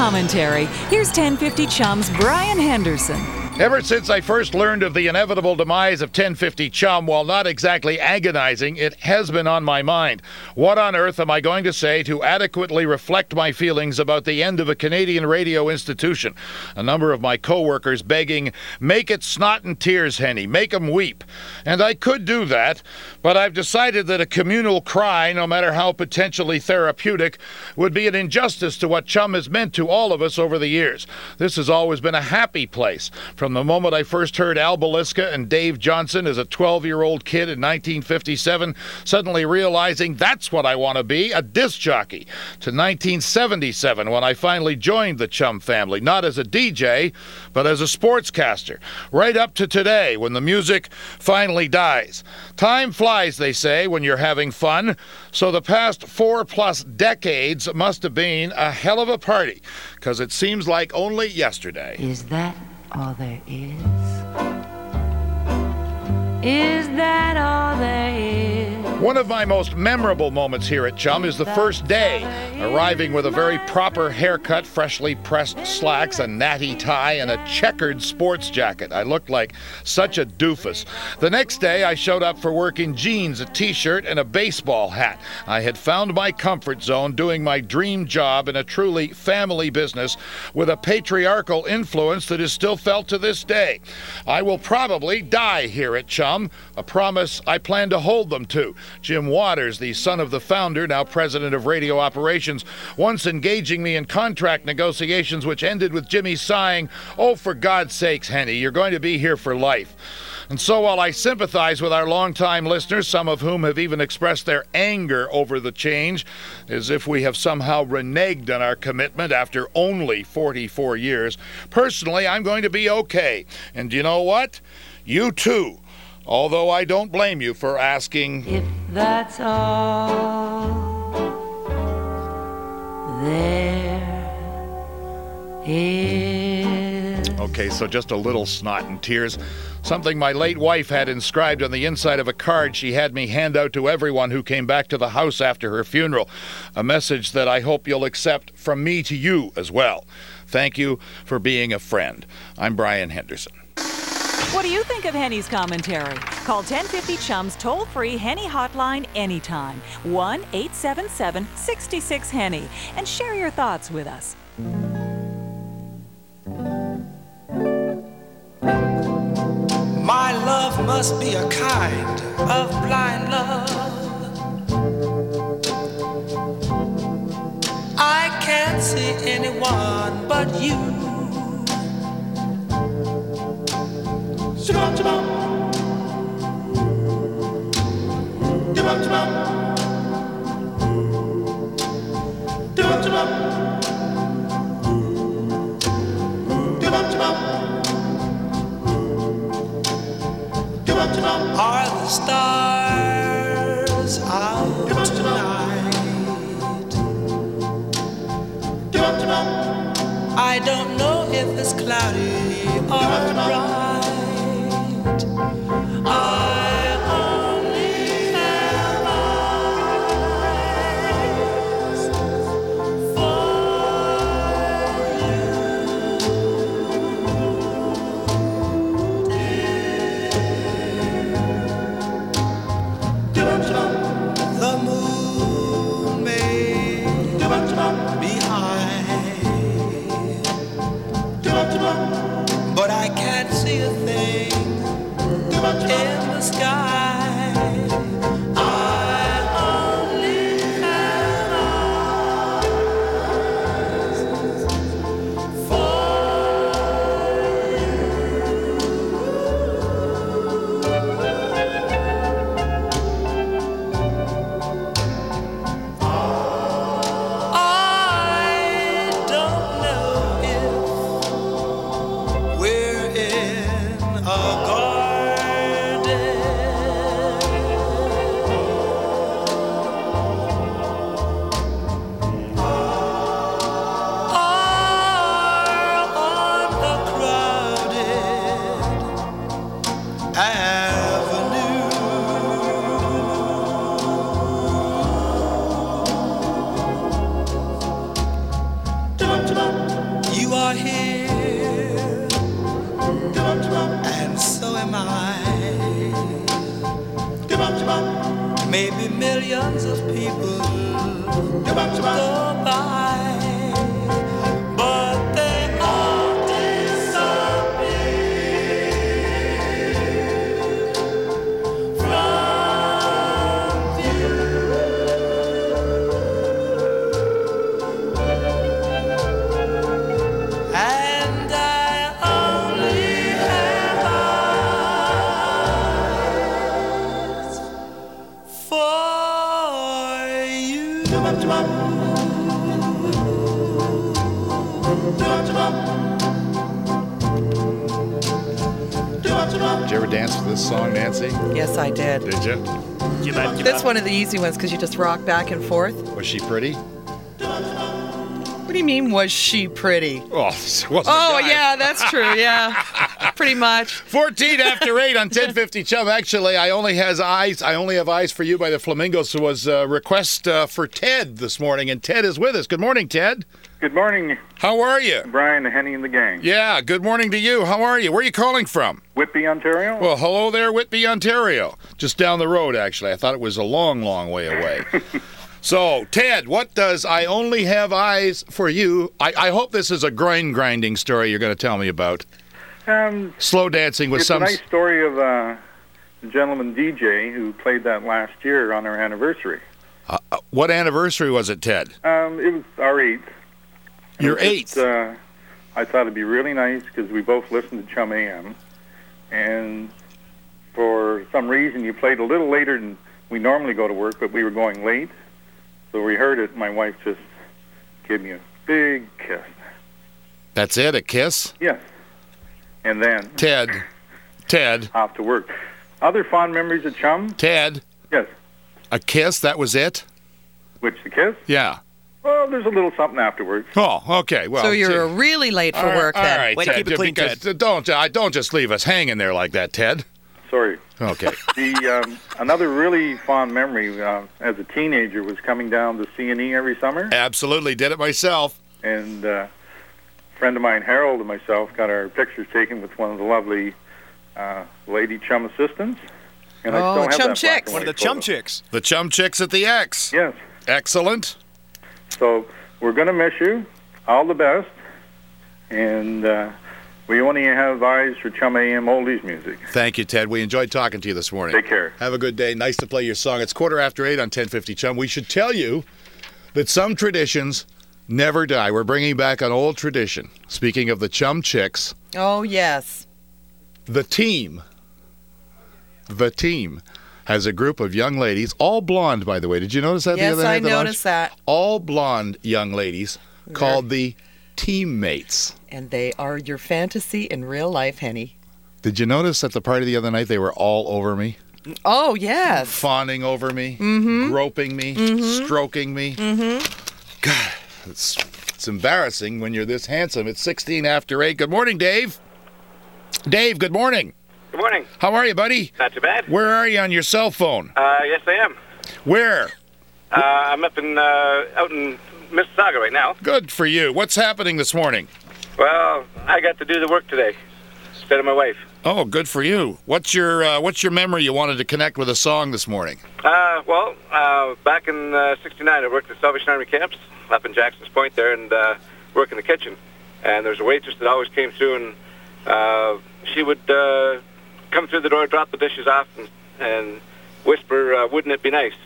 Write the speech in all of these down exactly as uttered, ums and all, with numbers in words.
commentary. Here's ten fifty Chum's Brian Henderson. Ever since I first learned of the inevitable demise of ten fifty Chum, while not exactly agonizing, it has been on my mind. What on earth am I going to say to adequately reflect my feelings about the end of a Canadian radio institution? A number of my co-workers begging, "Make it snot and tears, Henny, make 'em weep." And I could do that, but I've decided that a communal cry, no matter how potentially therapeutic, would be an injustice to what Chum has meant to all of us over the years. This has always been a happy place. From the moment I first heard Al Baliska and Dave Johnson as a twelve-year-old kid in nineteen fifty-seven, suddenly realizing that's what I want to be, a disc jockey, to nineteen seventy-seven when I finally joined the Chum family, not as a D J, but as a sportscaster, right up to today when the music finally dies. Time flies, they say, when you're having fun, so the past four-plus decades must have been a hell of a party, because it seems like only yesterday. Is that all there is? Is that all there is? One of my most memorable moments here at Chum is the first day, arriving with a very proper haircut, freshly pressed slacks, a natty tie, and a checkered sports jacket. I looked like such a doofus. The next day, I showed up for work in jeans, a t-shirt, and a baseball hat. I had found my comfort zone doing my dream job in a truly family business with a patriarchal influence that is still felt to this day. I will probably die here at Chum, a promise I plan to hold them to. Jim Waters, the son of the founder, now president of radio operations, once engaging me in contract negotiations which ended with Jimmy sighing, "Oh, for God's sakes, Henny, you're going to be here for life." And so while I sympathize with our longtime listeners, some of whom have even expressed their anger over the change, as if we have somehow reneged on our commitment after only forty-four years, personally, I'm going to be okay. And you know what? You too. Although I don't blame you for asking if that's all there is. Okay, so just a little snot and tears. Something my late wife had inscribed on the inside of a card she had me hand out to everyone who came back to the house after her funeral. A message that I hope you'll accept from me to you as well. Thank you for being a friend. I'm Brian Henderson. What do you think of Henny's commentary? Call ten fifty Chum's toll-free Henny hotline anytime, one eight seven seven, six six, Henny, and share your thoughts with us. My love must be a kind of blind love. I can't see anyone but you. Shabam, shabam. Shabam, shabam. Shabam, shabam. Shabam, shabam. Shabam, shabam. Are the stars out tonight? Shabam, shabam. I don't know if it's cloudy or bright. I only have eyes for you. The moon may be high, but I can't see a thing in the sky. I only have eyes for I don't know if we're in a garden Did you ever dance to this song, Nancy? Yes, I did. Did you? This one of the easy ones because you just rock back and forth. Was she pretty? What do you mean, was she pretty? Oh, this wasn't Oh, a guy. yeah, that's true, yeah. Pretty much. fourteen after eight on ten fifty Chum. Actually, I only has eyes. I only have eyes for you by the Flamingos. Was a request uh, for Ted this morning, and Ted is with us. Good morning, Ted. Good morning, How are you? Brian, Henny, and the gang. Yeah, good morning to you. How are you? Where are you calling from? Whitby, Ontario. Well, hello there, Whitby, Ontario. Just down the road, actually. I thought it was a long, long way away. So, Ted, what does I Only Have Eyes for You? I, I hope this is a grind grinding story you're going to tell me about. um, Slow dancing with it's some... a nice story of uh, a gentleman D J who played that last year on our anniversary. Uh, uh, what anniversary was it, Ted? Um, it was our eighth. Your It eighth. just, Uh, I thought it'd be really nice because we both listened to Chum A M, and for some reason you played a little later than we normally go to work, but we were going late, so we heard it. My wife just gave me a big kiss. That's it, a kiss? Yes, and then Ted, Ted, off to work. Other fond memories of Chum? Ted, Yes. a kiss, that was it? Which, the kiss? Yeah. Well, there's a little something afterwards. Oh, okay. Well, So you're gee. really late for All right, work all then. right, Way to Ted, keep it clean, because Ted. Don't, uh, don't just leave us hanging there like that, Ted. Sorry. Okay. The um, another really fond memory uh, as a teenager was coming down to C and E every summer, Absolutely, did it myself. and uh, a friend of mine, Harold, and myself got our pictures taken with one of the lovely uh, lady Chum assistants. And I Oh, still have Chum that black Chicks. and One of the white chum photo. chicks. The Chum Chicks at the X. Yes. Excellent. So we're going to miss you. All the best. And uh, we only have eyes for Chum A M oldies music. Thank you, Ted. We enjoyed talking to you this morning. Take care. Have a good day. Nice to play your song. It's quarter after eight on ten fifty Chum. We should tell you that some traditions never die. We're bringing back an old tradition. Speaking of the Chum Chicks, Oh, yes. the team, the team has a group of young ladies, all blonde, by the way. Did you notice that the Yes, other night? I at the lunch? noticed that. All blonde young ladies called the Teammates. And they are your fantasy in real life, Henny. Did you notice at the party the other night they were all over me? Oh, yes. Fawning over me, Mm-hmm. groping me, stroking me. God, it's, it's embarrassing when you're this handsome. It's sixteen after eight. Good morning, Dave. Dave, good morning. Good morning. How are you, buddy? Not too bad. Where are you on your cell phone? Uh, yes, I am. Where? Uh, I'm up in uh, out in Mississauga right now. Good for you. What's happening this morning? Well, I got to do the work today instead of my wife. Oh, good for you. What's your uh, What's your memory you wanted to connect with a song this morning? Uh, well, uh, back in uh, sixty-nine, I worked at Salvation Army camps up in Jackson's Point there, and uh, worked in the kitchen. And there's a waitress that always came through, and uh, she would uh, come through the door, drop the dishes off, and, and whisper, uh, "Wouldn't it be nice?"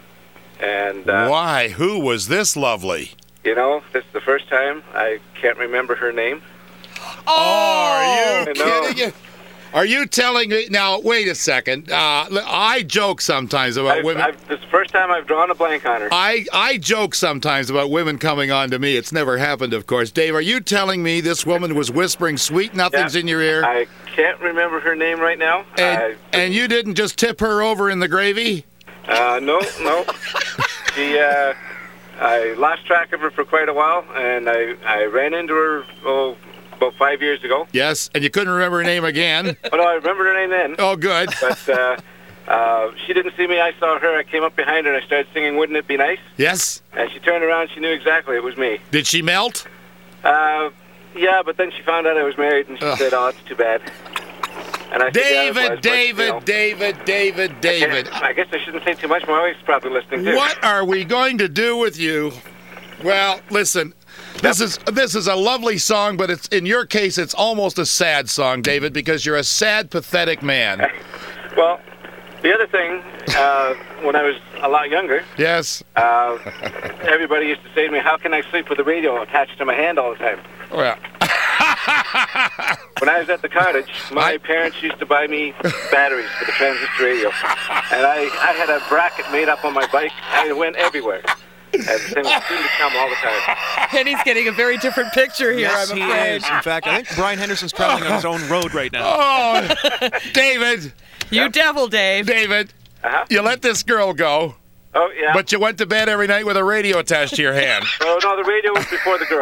And uh, Why? Who was this lovely? you know, this is the first time. I can't remember her name. Oh, are I you know. kidding? Are you telling me now? Wait a second. Uh, I joke sometimes about I've, women. I've, this is the first time I've drawn a blank on her. I, I joke sometimes about women coming on to me. It's never happened, of course. Dave, are you telling me this woman was whispering sweet nothings Yeah. in your ear? I can't remember her name right now. and, I, and you didn't just tip her over in the gravy? uh, no, no. she, uh, I lost track of her for quite a while, and I, I ran into her oh, about five years ago. Yes, and you couldn't remember her name again? Oh, no, I remembered her name then. Oh, good. But uh, uh, she didn't see me. I saw her. I came up behind her, and I started singing, "Wouldn't It Be Nice?" Yes? And she turned around. She knew exactly it was me. Did she melt? Uh, yeah, but then she found out I was married, and she Ugh. said, "Oh, it's too bad." And I said, "Yeah, it David, was, but, David, you know, David, David, David. I guess I shouldn't say too much. My wife's probably listening too. What are we going to do with you? Well, listen, this is this is a lovely song, but it's in your case, it's almost a sad song, David, because you're a sad, pathetic man. Well, the other thing, uh, when I was a lot younger, Yes. uh, everybody used to say to me, "How can I sleep with the radio attached to my hand all the time?" Well, When I was at the cottage, my I- parents used to buy me batteries for the transistor radio, and I, I had a bracket made up on my bike. I went everywhere. And the same with Steve Chum all the time. Henny's getting a very different picture here, Yes, I'm he afraid. is. In fact, I think Brian Henderson's traveling on his own road right now. Oh, David. You devil, Dave. David, Uh-huh. you let this girl go, Oh, yeah. but you went to bed every night with a radio attached to your hand. Oh, no, the radio was before the girl.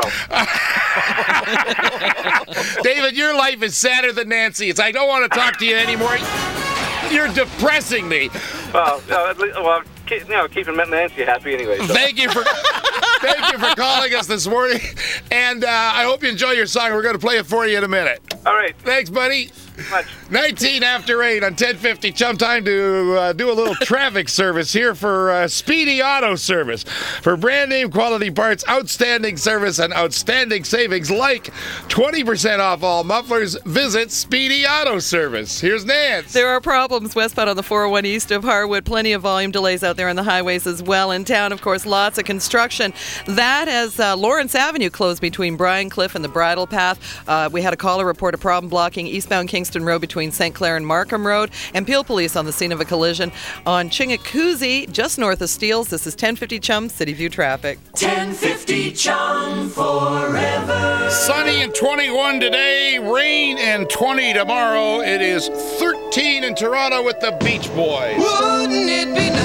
David, your life is sadder than Nancy's. I don't want to talk to you anymore. You're depressing me. Well, no, at least, well keep, you know, keeping Nancy happy anyway. So. Thank you for thank you for calling us this morning, and uh, I hope you enjoy your song. We're going to play it for you in a minute. All right. Thanks, buddy. Much. nineteen after eight on ten fifty. Chum, time to uh, do a little traffic service here for uh, Speedy Auto Service. For brand name quality parts, outstanding service, and outstanding savings like twenty percent off all mufflers, visit Speedy Auto Service. Here's Nance. There are problems westbound on the four oh one east of Harwood. Plenty of volume delays out there on the highways as well. In town, of course, lots of construction. That as uh, Lawrence Avenue closed between Bryan Cliff and the Bridle Path. Uh, we had a caller report a problem blocking eastbound Kingston Road between Saint Clair and Markham Road. And Peel Police on the scene of a collision on Chinguacousy, just north of Steeles. This is ten fifty Chum City View traffic. ten fifty Chum forever. Sunny and twenty-one today, rain and twenty tomorrow. It is thirteen in Toronto with the Beach Boys. Wouldn't it be